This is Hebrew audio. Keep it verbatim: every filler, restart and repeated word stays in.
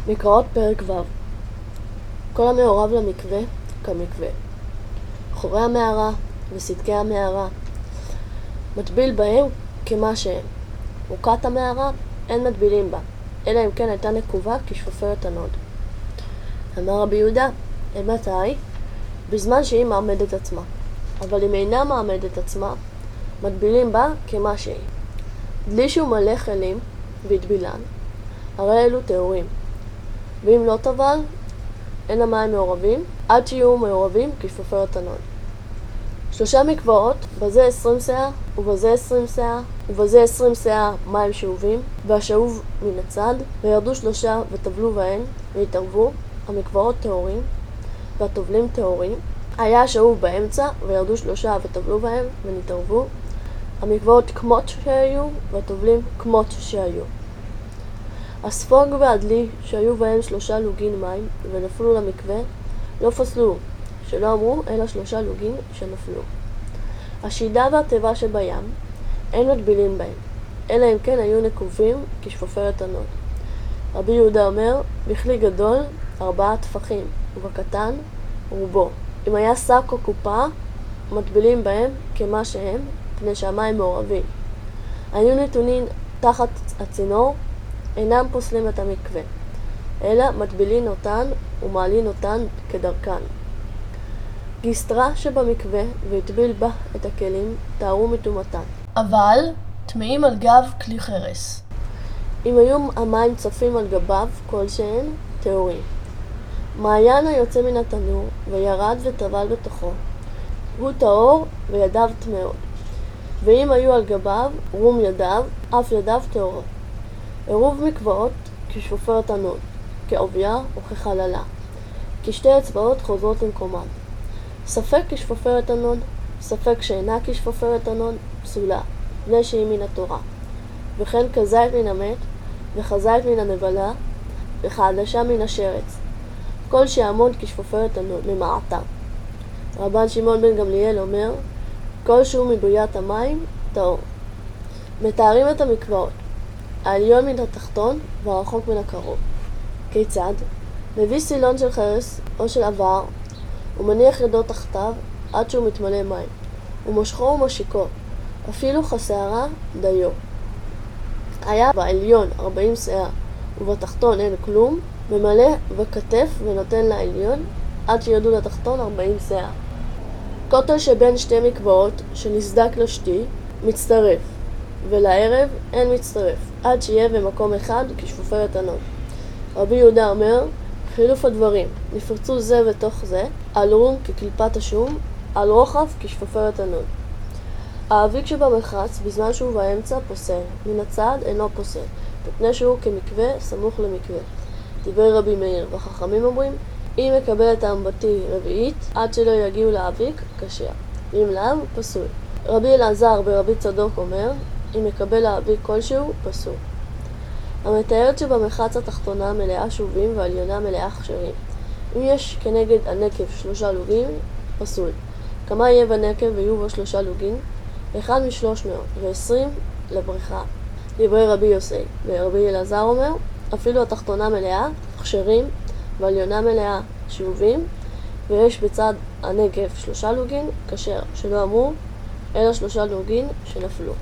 מקראות פרק ו'. כל המעורב למקווה כמקווה. חורי המערה וסדקי המערה, מטביל בהם כמה שהם. עוקת המערה אין מטבילים בה, אלא אם כן הייתה נקובה כשפופרת הנוד. אמר רבי יהודה, מתי? בזמן שהיא מעמדת עצמה. אבל אם אינה מעמדת עצמה, מטבילים בה כמה שהיא. דלי שהוא מלא חלים והטבילן, הרי אלו טהורים. ואם לא טבל, אין המים מעורבים, עד שיהיו מעורבים כשפופרת הנוד. שלושה מקוואות, בזה עשרים שאה, ובזה עשרים שאה, ובזה עשרים שאה מים שאובים, והשאוב מן הצד, וירדו שלושה וטבלו בהן, והתערבו, המקוואות טהורים, והטובלים טהורים. היה השאוב באמצע, וירדו שלושה וטבלו בהן, ונתערבו, המקוואות כמות שהיו, והטובלים כמות שהיו. הספוג והדלי שהיו בהם שלושה לוגין מים ונפלו למקווה לא פסלו, שלא אמרו אלא שלושה לוגין שנפלו. השידה והטבע שבים אין מטבילים בהם, אלא אם כן היו נקובים כשפופרת הנוד. רבי יהודה אומר, בכלי גדול ארבעה טפחים, ובקטן רובו. אם היה שק או קופה, מטבילים בהם כמה שהם, פני שהמים מעורבים. היו נתונים תחת הצינור, אינם פוסלים את המקווה, אלא מטבילין אותן ומעלין אותן כדרכן. גיסטרה שבמקווה והטביל בה את הכלים, טהרו מטומאתן. אבל טמאים על גב כלי חרס. אם היו המים צפים על גביו כלשהן, טהורים. מעיין היוצא מן התנור וירד וטבל בתוכו, הוא טהור וידיו טמאות. ואם היו על גביו, רום ידיו, אף ידיו טהורות. עירוב מקוואות כשפופרת הנוד, כעובייה וכחללה, כשתי אצבעות חוזרות למקומן. ספק כשפופרת הנוד, ספק שאינה כשפופרת הנוד, פסולה, בני שהיא מן התורה. וכן כזית מן המת, וכזית מן הנבלה, וכעדשה מן השרץ. כל שיעמוד כשפופרת הנוד, ממעטה. רבן שמעון בן גמליאל אומר, כל שהוא מבוית המים, טהור. מתארים את המקוואות. העליון מן התחתון והרחוק מן הקרוב. כיצד? מביא סילון של חרס או של עבר ומניח ידו תחתיו עד שהוא מתמלא מים, ומושכו ומשיקו, אפילו חסערה דיו. היה בעליון ארבעים שאה ובתחתון אין כלום, ממלא וכתף ונותן לעליון עד שירדו לתחתון ארבעים שאה. כותל שבין שתי מקוואות שנסדק לשתי מצטרף, ולערב אין מצטרף, עד שיהיה במקום אחד כשפופרת הנוד. רבי יהודה אומר, חילוף הדברים, נפרצו זה ותוך זה, על רום כקליפת השום, על רוחב כשפופרת הנוד. האביק שבמרחץ, בזמן שהוא באמצע, פוסל, מן הצד אינו פוסל, מפני שהוא כמקווה סמוך למקווה. דיבר רבי מאיר, והחכמים אומרים, אם מקבל את האמבטי רביעית, עד שלא יגיעו לאביק, קשה. אם לאו, פסול. רבי אלעזר ברבי צדוק אומר, אם מקבל האביק כלשהו, פסול. המתארת שבמרחץ התחתונה מלאה שובים והעליונה מלאה חשרים. אם יש כנגד הנקב שלושה לוגים, פסול. כמה יהיה בנקב ויהיו בו שלושה לוגים? אחד משלוש מאות ועשרים לבריכה. דברי רבי יוסי. ורבי אלעזר אומר, אפילו התחתונה מלאה חשרים והעליונה מלאה שובים, ויש בצד הנקב שלושה לוגים, כשר שלא אמרו, אלא שלושה לוגים שנפלו.